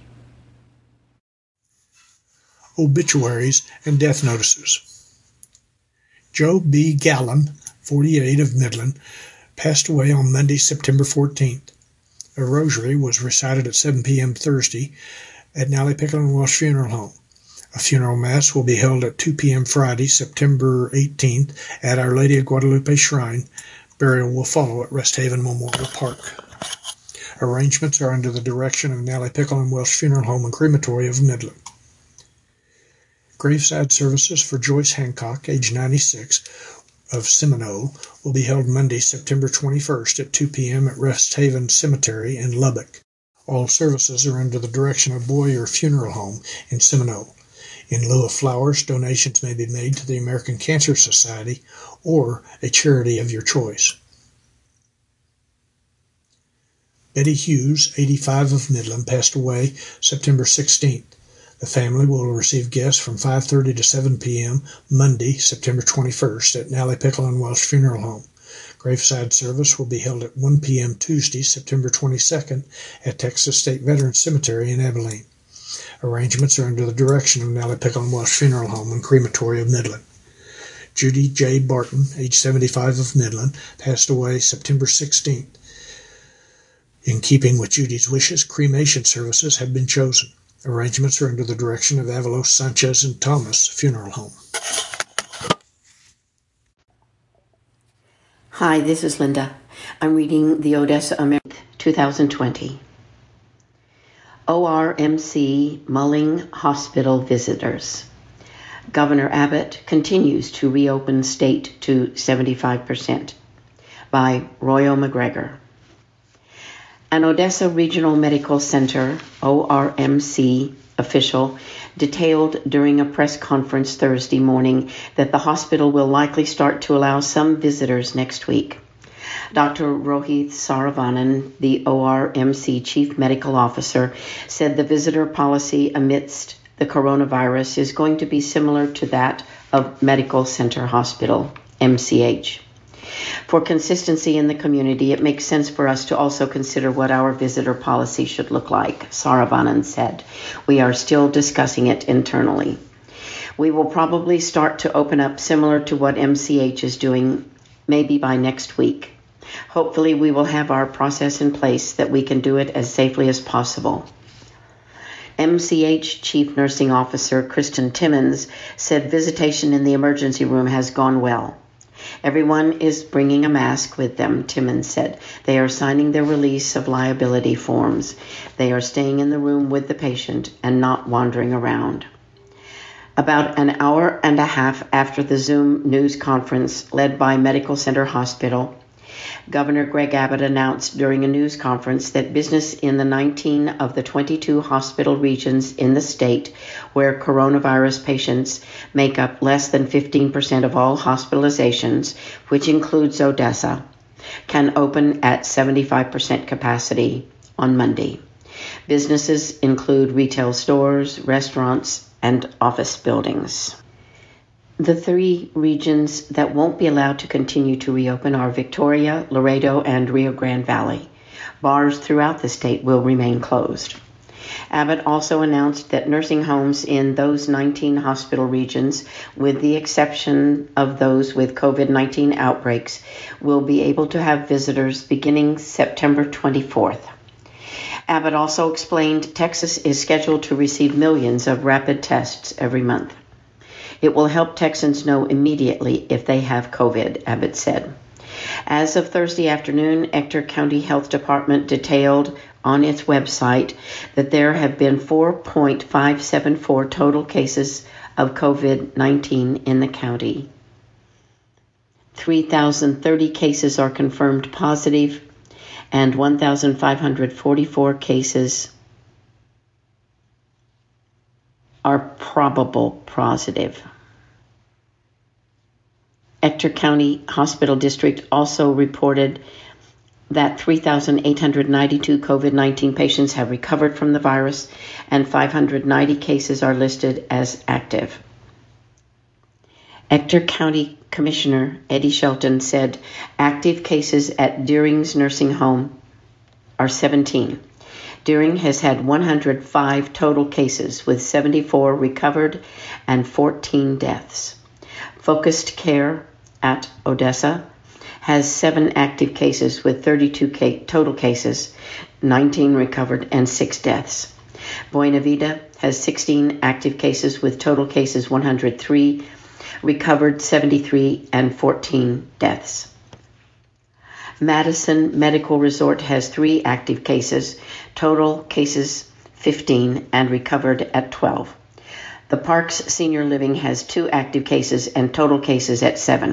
Obituaries and death notices. Joe B. Gallen, forty-eight, of Midland, passed away on Monday, September fourteenth. A rosary was recited at seven p.m. Thursday at Nally Pickle Welsh Funeral Home. A funeral mass will be held at two p.m. Friday, September eighteenth, at Our Lady of Guadalupe Shrine. Burial will follow at Rest Haven Memorial Park. Arrangements are under the direction of Nally Pickle and Welsh Funeral Home and Crematory of Midland. Graveside services for Joyce Hancock, age ninety-six, of Seminole will be held Monday, September twenty-first at two p.m. at Rest Haven Cemetery in Lubbock. All services are under the direction of Boyer Funeral Home in Seminole. In lieu of flowers, donations may be made to the American Cancer Society or a charity of your choice. Betty Hughes, eighty-five, of Midland, passed away September sixteenth. The family will receive guests from five thirty to seven p.m. Monday, September twenty-first at Nally Pickle and Welsh Funeral Home. Graveside service will be held at one p.m. Tuesday, September twenty-second at Texas State Veterans Cemetery in Abilene. Arrangements are under the direction of Nally Pickle and Welsh Funeral Home and Crematory of Midland. Judy J. Barton, age seventy-five, of Midland, passed away September sixteenth. In keeping with Judy's wishes, cremation services have been chosen. Arrangements are under the direction of Avalos, Sanchez, and Thomas Funeral Home. Hi, this is Linda. I'm reading the Odessa American twenty twenty. O R M C mulling hospital visitors. Governor Abbott continues to reopen state to seventy-five percent. By Royal McGregor. An Odessa Regional Medical Center, O R M C, official detailed during a press conference Thursday morning that the hospital will likely start to allow some visitors next week. Doctor Rohit Saravanan, the O R M C chief medical officer, said the visitor policy amidst the coronavirus is going to be similar to that of Medical Center Hospital, M C H. For consistency in the community, it makes sense for us to also consider what our visitor policy should look like, Saravanan said. We are still discussing it internally. We will probably start to open up similar to what M C H is doing, maybe by next week. Hopefully we will have our process in place that we can do it as safely as possible. M C H Chief Nursing Officer Kristen Timmons said visitation in the emergency room has gone well. Everyone is bringing a mask with them, Timmons said. They are signing their release of liability forms. They are staying in the room with the patient and not wandering around. About an hour and a half after the Zoom news conference led by Medical Center Hospital, Governor Greg Abbott announced during a news conference that business in the nineteen of the twenty-two hospital regions in the state where coronavirus patients make up less than fifteen percent of all hospitalizations, which includes Odessa, can open at seventy-five percent capacity on Monday. Businesses include retail stores, restaurants, and office buildings. The three regions that won't be allowed to continue to reopen are Victoria, Laredo, and Rio Grande Valley. Bars throughout the state will remain closed. Abbott also announced that nursing homes in those nineteen hospital regions, with the exception of those with COVID nineteen outbreaks, will be able to have visitors beginning September twenty-fourth. Abbott also explained Texas is scheduled to receive millions of rapid tests every month. It will help Texans know immediately if they have COVID, Abbott said. As of Thursday afternoon, Ector County Health Department detailed on its website that there have been four point five seven four total cases of COVID nineteen in the county. three thousand thirty cases are confirmed positive, and one thousand five hundred forty-four cases are probable positive. Ector County Hospital District also reported that three thousand eight hundred ninety-two COVID nineteen patients have recovered from the virus and five hundred ninety cases are listed as active. Ector County Commissioner Eddie Shelton said active cases at Deering's nursing home are seventeen. Deering has had one hundred five total cases with seventy-four recovered and fourteen deaths. Focused Care at Odessa has seven active cases with thirty-two ca- total cases, nineteen recovered, and six deaths. Buena Vida has sixteen active cases with total cases one hundred three, recovered seventy-three, and fourteen deaths. Madison Medical Resort has three active cases, total cases fifteen, and recovered at twelve. The Parks Senior Living has two active cases and total cases at seven.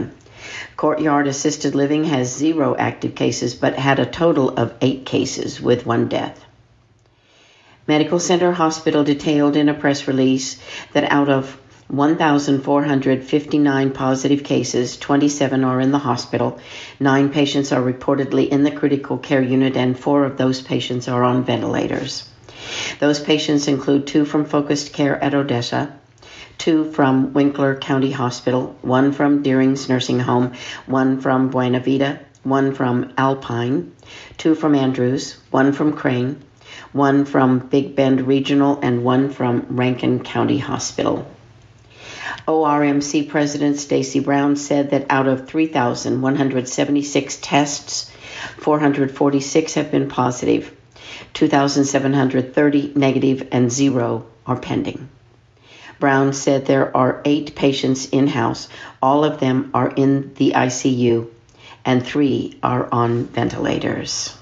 Courtyard Assisted Living has zero active cases, but had a total of eight cases with one death. Medical Center Hospital detailed in a press release that out of one thousand four hundred fifty-nine positive cases, twenty-seven are in the hospital, nine patients are reportedly in the critical care unit, and four of those patients are on ventilators. Those patients include two from Focused Care at Odessa, two from Winkler County Hospital, one from Deering's Nursing Home, one from Buena Vida, one from Alpine, two from Andrews, one from Crane, one from Big Bend Regional, and one from Rankin County Hospital. O R M C President Stacy Brown said that out of three thousand one hundred seventy-six tests, four hundred forty-six have been positive, two thousand seven hundred thirty negative, and zero are pending. Brown said there are eight patients in-house. All of them are in the I C U, and three are on ventilators.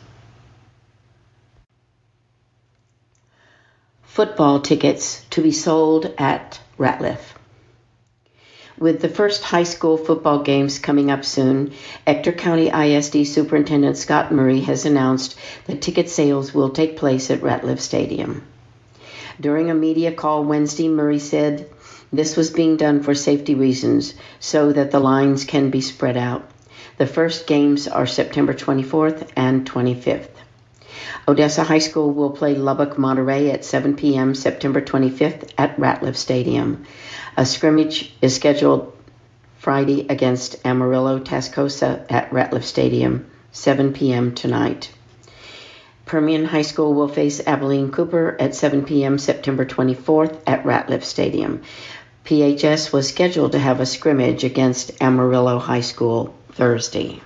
Football tickets to be sold at Ratliff. With the first high school football games coming up soon, Ector County I S D Superintendent Scott Murray has announced that ticket sales will take place at Ratliff Stadium. During a media call Wednesday, Murray said this was being done for safety reasons so that the lines can be spread out. The first games are September twenty-fourth and twenty-fifth. Odessa High School will play Lubbock Monterey at seven p.m. September twenty-fifth at Ratliff Stadium. A scrimmage is scheduled Friday against Amarillo Tascosa at Ratliff Stadium, seven p.m. tonight. Permian High School will face Abilene Cooper at seven p.m. September twenty-fourth at Ratliff Stadium. P H S was scheduled to have a scrimmage against Amarillo High School Thursday.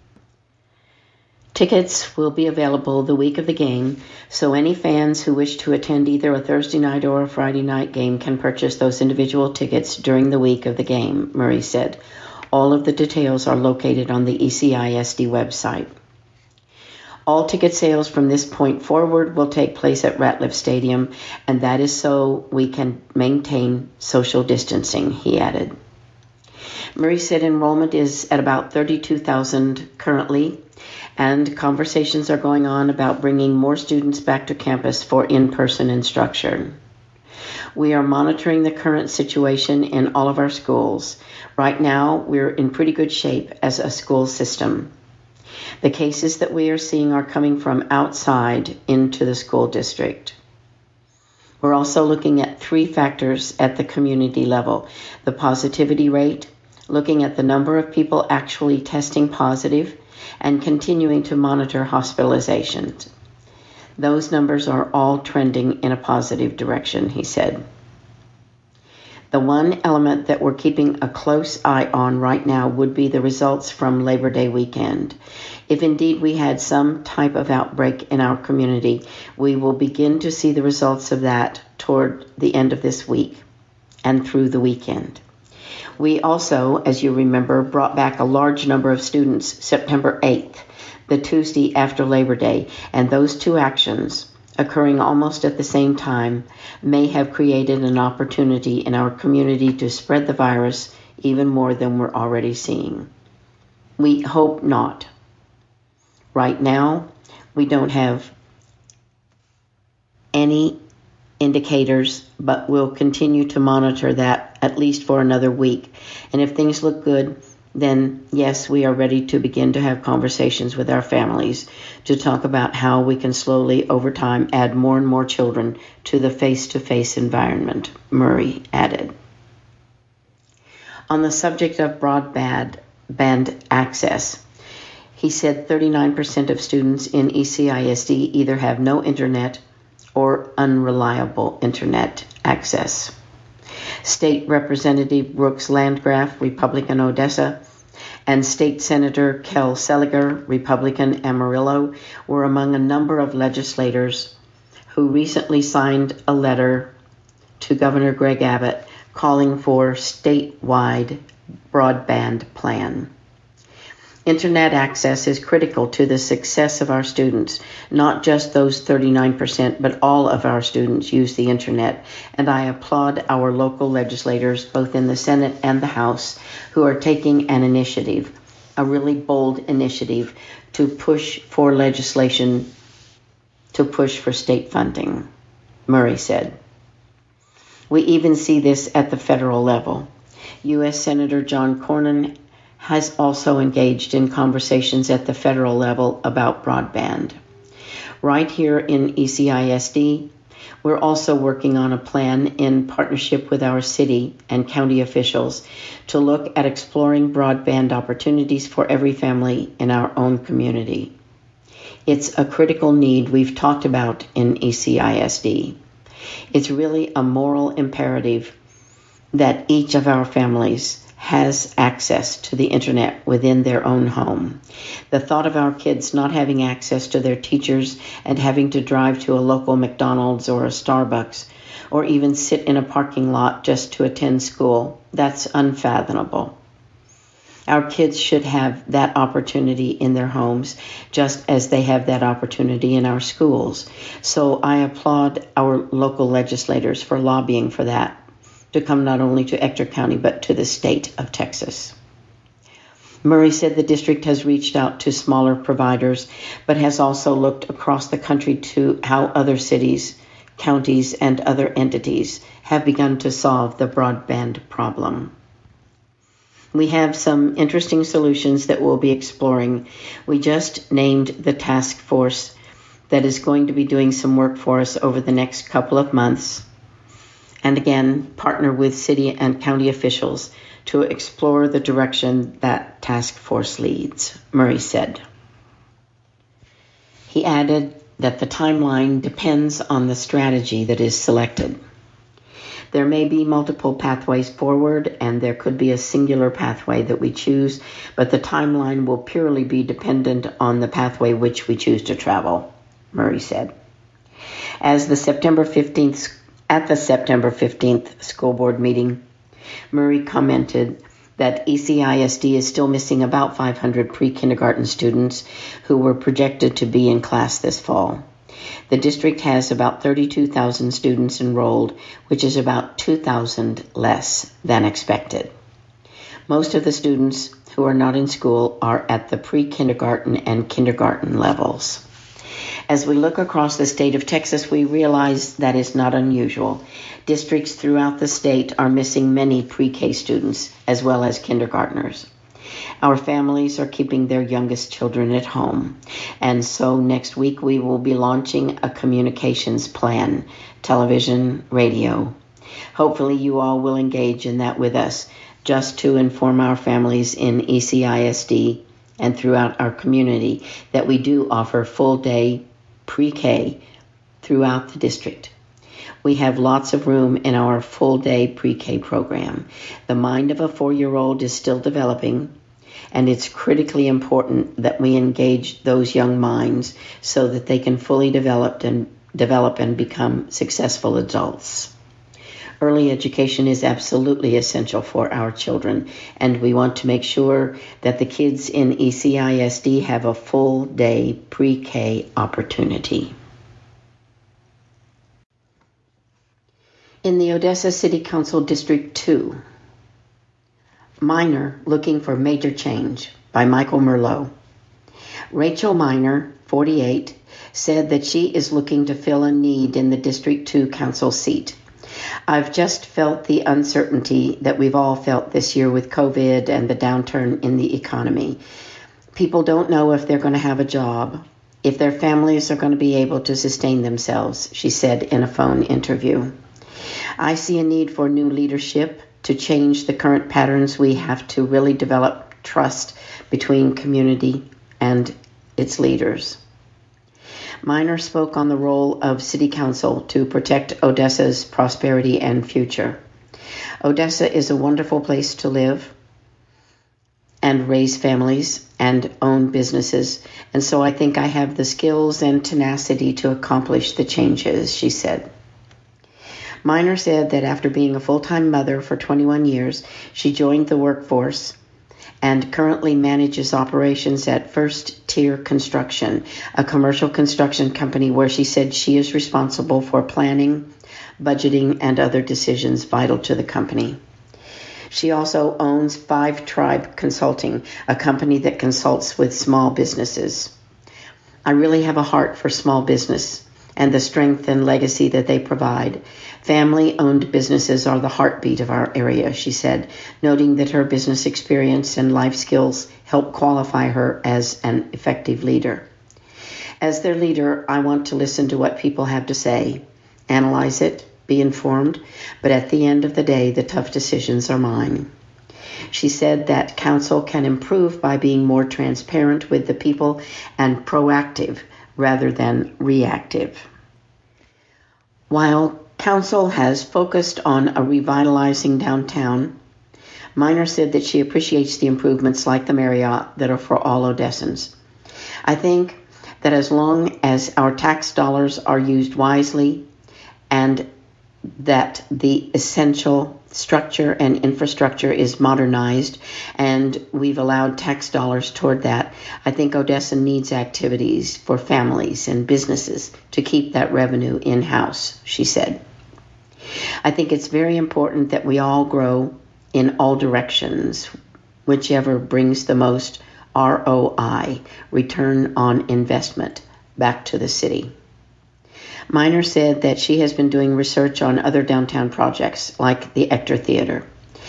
Tickets will be available the week of the game, so any fans who wish to attend either a Thursday night or a Friday night game can purchase those individual tickets during the week of the game, Murray said. All of the details are located on the E C I S D website. All ticket sales from this point forward will take place at Ratliff Stadium, and that is so we can maintain social distancing, he added. Murray said enrollment is at about thirty-two thousand currently, and conversations are going on about bringing more students back to campus for in-person instruction. We are monitoring the current situation in all of our schools. Right now, we're in pretty good shape as a school system. The cases that we are seeing are coming from outside into the school district. We're also looking at three factors at the community level: the positivity rate, looking at the number of people actually testing positive, and continuing to monitor hospitalizations. Those numbers are all trending in a positive direction, he said. The one element that we're keeping a close eye on right now would be the results from Labor Day weekend. If indeed we had some type of outbreak in our community, we will begin to see the results of that toward the end of this week and through the weekend. We also, as you remember, brought back a large number of students September eighth, the Tuesday after Labor Day, and those two actions, occurring almost at the same time, may have created an opportunity in our community to spread the virus even more than we're already seeing. We hope not. Right now, we don't have any indicators, but we'll continue to monitor that at least for another week. And if things look good, then yes, we are ready to begin to have conversations with our families to talk about how we can slowly, over time, add more and more children to the face-to-face environment, Murray added. On the subject of broadband band access, he said thirty-nine percent of students in E C I S D either have no internet or unreliable internet access. State Representative Brooks Landgraf, Republican Odessa, and State Senator Kel Seliger, Republican Amarillo, were among a number of legislators who recently signed a letter to Governor Greg Abbott calling for statewide broadband plan. Internet access is critical to the success of our students. Not just those thirty-nine percent, but all of our students use the Internet. And I applaud our local legislators, both in the Senate and the House, who are taking an initiative, a really bold initiative, to push for legislation, to push for state funding, Murray said. We even see this at the federal level. U S Senator John Cornyn has also engaged in conversations at the federal level about broadband. Right here in E C I S D, we're also working on a plan in partnership with our city and county officials to look at exploring broadband opportunities for every family in our own community. It's a critical need we've talked about in E C I S D. It's really a moral imperative that each of our families has access to the internet within their own home. The thought of our kids not having access to their teachers and having to drive to a local McDonald's or a Starbucks, or even sit in a parking lot just to attend school, that's unfathomable. Our kids should have that opportunity in their homes, just as they have that opportunity in our schools. So I applaud our local legislators for lobbying for that, to come not only to Ector County, but to the state of Texas. Murray said the district has reached out to smaller providers, but has also looked across the country to how other cities, counties, and other entities have begun to solve the broadband problem. We have some interesting solutions that we'll be exploring. We just named the task force that is going to be doing some work for us over the next couple of months. And again, partner with city and county officials to explore the direction that task force leads, Murray said. He added that the timeline depends on the strategy that is selected. There may be multiple pathways forward, and there could be a singular pathway that we choose, but the timeline will purely be dependent on the pathway which we choose to travel, Murray said. As the September fifteenth At the September fifteenth school board meeting, Murray commented that E C I S D is still missing about five hundred pre-kindergarten students who were projected to be in class this fall. The district has about thirty-two thousand students enrolled, which is about two thousand less than expected. Most of the students who are not in school are at the pre-kindergarten and kindergarten levels. As we look across the state of Texas, we realize that is not unusual. Districts throughout the state are missing many pre-K students as well as kindergartners. Our families are keeping their youngest children at home, and so next week we will be launching a communications plan, television, radio. Hopefully you all will engage in that with us, just to inform our families in E C I S D and throughout our community that we do offer full-day pre-K throughout the district. We have lots of room in our full-day pre-K program. The mind of a four-year-old is still developing, and it's critically important that we engage those young minds so that they can fully develop and develop and become successful adults. Early education is absolutely essential for our children, and we want to make sure that the kids in E C I S D have a full day pre-K opportunity. In the Odessa City Council District two, Minor Looking for Major Change by Michael Merlot. Rachel Minor, forty-eight, said that she is looking to fill a need in the District two Council seat. I've just felt the uncertainty that we've all felt this year with COVID and the downturn in the economy. People don't know if they're going to have a job, if their families are going to be able to sustain themselves, she said in a phone interview. I see a need for new leadership to change the current patterns. We have to really develop trust between community and its leaders. Minor spoke on the role of City Council to protect Odessa's prosperity and future. Odessa is a wonderful place to live and raise families and own businesses, and so I think I have the skills and tenacity to accomplish the changes, she said. Minor said that after being a full-time mother for twenty-one years, she joined the workforce and currently manages operations at First Tier Construction, a commercial construction company where she said she is responsible for planning, budgeting, and other decisions vital to the company. She also owns Five Tribe Consulting, a company that consults with small businesses. I really have a heart for small business and the strength and legacy that they provide. Family-owned businesses are the heartbeat of our area, she said, noting that her business experience and life skills help qualify her as an effective leader. As their leader, I want to listen to what people have to say, analyze it, be informed, but at the end of the day, the tough decisions are mine. She said that council can improve by being more transparent with the people and proactive rather than reactive. While council has focused on a revitalizing downtown, Miner said that she appreciates the improvements like the Marriott that are for all Odessans. I think that as long as our tax dollars are used wisely and that the essential structure and infrastructure is modernized and we've allowed tax dollars toward that, I think Odessa needs activities for families and businesses to keep that revenue in-house, she said. I think it's very important that we all grow in all directions, whichever brings the most R O I, return on investment, back to the city. Miner said that she has been doing research on other downtown projects like the Ector Theater.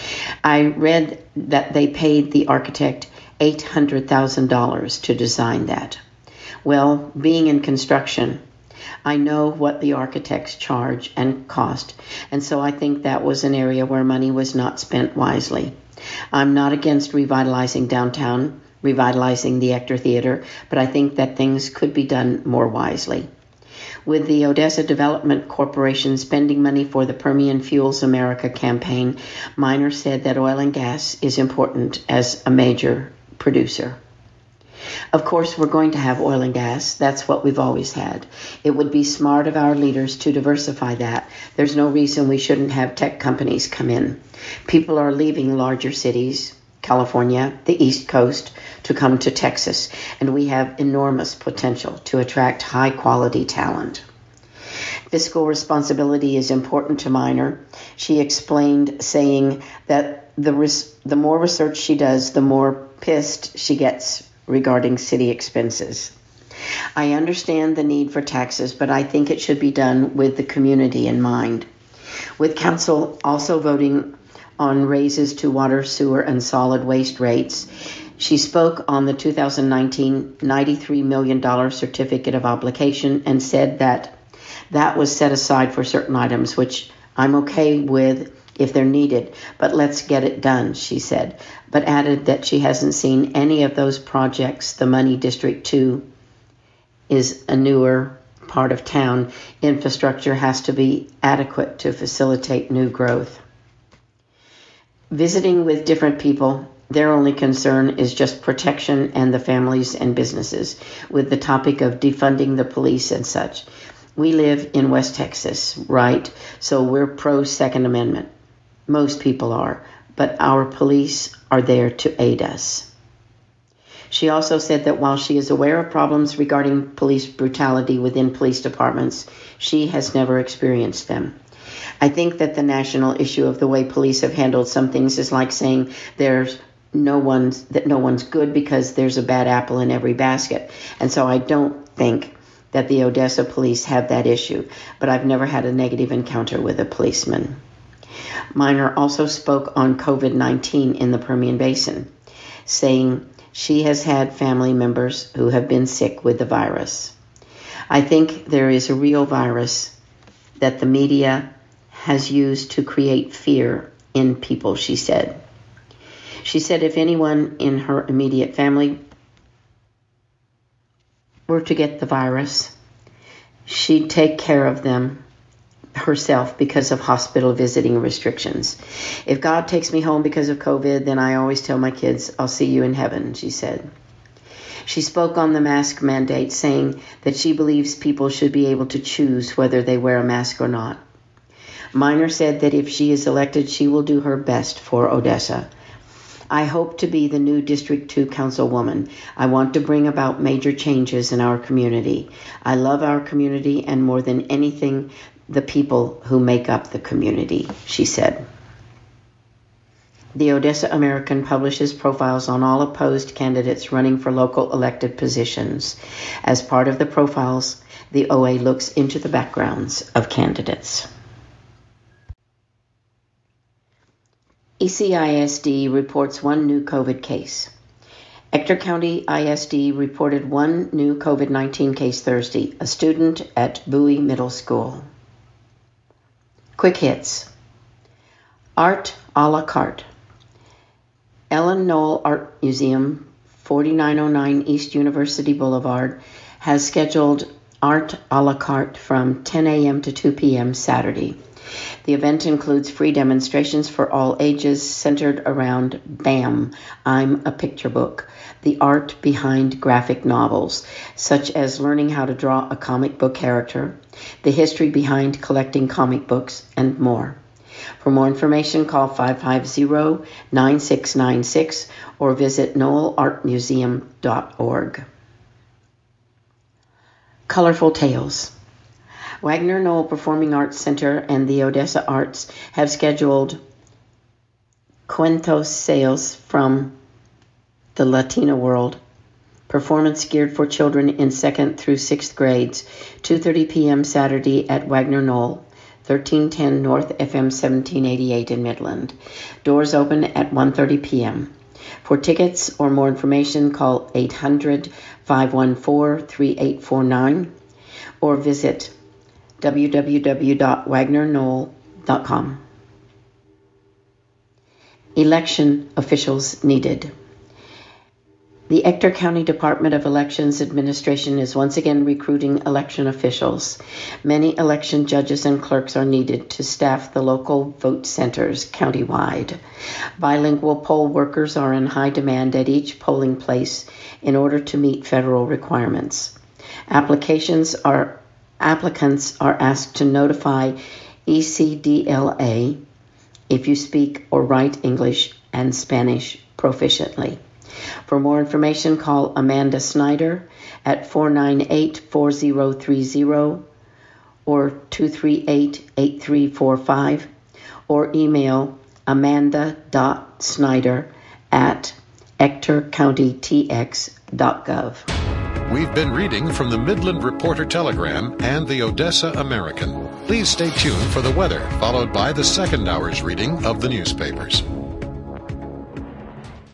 I read that they paid the architect eight hundred thousand dollars to design that. Well, being in construction, I know what the architects charge and cost, and so I think that was an area where money was not spent wisely. I'm not against revitalizing downtown, revitalizing the Ector Theater, but I think that things could be done more wisely. With the Odessa Development Corporation spending money for the Permian Fuels America campaign, Miner said that oil and gas is important as a major producer. Of course, we're going to have oil and gas. That's what we've always had. It would be smart of our leaders to diversify that. There's no reason we shouldn't have tech companies come in. People are leaving larger cities, California, the East Coast, to come to Texas, and we have enormous potential to attract high-quality talent. Fiscal responsibility is important to Miner. She explained, saying that the res- the more research she does, the more pissed she gets regarding city expenses. I understand the need for taxes, but I think it should be done with the community in mind. With council also voting on raises to water, sewer, and solid waste rates, she spoke on the two thousand nineteen ninety-three million dollars certificate of obligation and said that that was set aside for certain items, which I'm okay with if they're needed, but let's get it done, she said, but added that she hasn't seen any of those projects. The money District two is a newer part of town. Infrastructure has to be adequate to facilitate new growth. Visiting with different people, their only concern is just protection and the families and businesses, with the topic of defunding the police and such. We live in West Texas, right? So we're pro-Second Amendment. Most people are, but our police are there to aid us. She also said that while she is aware of problems regarding police brutality within police departments, she has never experienced them. I think that the national issue of the way police have handled some things is like saying there's no one's that no one's good because there's a bad apple in every basket. And so I don't think that the Odessa police have that issue, but I've never had a negative encounter with a policeman. Miner also spoke on covid nineteen in the Permian Basin, saying she has had family members who have been sick with the virus. I think there is a real virus that the media has used to create fear in people, she said. She said if anyone in her immediate family were to get the virus, she'd take care of them herself because of hospital visiting restrictions. If God takes me home because of COVID, then I always tell my kids, I'll see you in heaven, she said. She spoke on the mask mandate, saying that she believes people should be able to choose whether they wear a mask or not. Miner said that if she is elected, she will do her best for Odessa. I hope to be the new District two Councilwoman. I want to bring about major changes in our community. I love our community and more than anything, the people who make up the community, she said. The Odessa American publishes profiles on all opposed candidates running for local elected positions. As part of the profiles, the O A looks into the backgrounds of candidates. E C I S D reports one new COVID case. Ector County I S D reported one new COVID nineteen case Thursday, a student at Bowie Middle School. Quick hits. Art a la carte. Ellen Knoll Art Museum, forty-nine oh nine East University Boulevard, has scheduled Art a la carte from ten a.m. to two p.m. Saturday. The event includes free demonstrations for all ages centered around BAM, I'm a Picture Book, the art behind graphic novels, such as learning how to draw a comic book character, the history behind collecting comic books, and more. For more information, call five five zero, nine six nine six or visit knoll art museum dot org. Colorful Tales. Wagner Knoll Performing Arts Center and the Odessa Arts have scheduled Cuentos Sales from the Latino World, performance geared for children in second through sixth grades, two thirty p.m. Saturday at Wagner Knoll, thirteen ten North F M seventeen eighty-eight in Midland. Doors open at one thirty p.m. For tickets or more information, call eight hundred, five one four, three eight four nine or visit w w w dot wagner knoll dot com. Election officials needed. The Ector County Department of Elections Administration is once again recruiting election officials. Many election judges and clerks are needed to staff the local vote centers countywide. Bilingual poll workers are in high demand at each polling place in order to meet federal requirements. Applications are Applicants are asked to notify E C D L A if you speak or write English and Spanish proficiently. For more information, call Amanda Snyder at four nine eight, four zero three zero or two three eight, eight three four five or email amanda dot snyder at ector county t x dot gov. We've been reading from the Midland Reporter Telegram and the Odessa American. Please stay tuned for the weather, followed by the second hour's reading of the newspapers.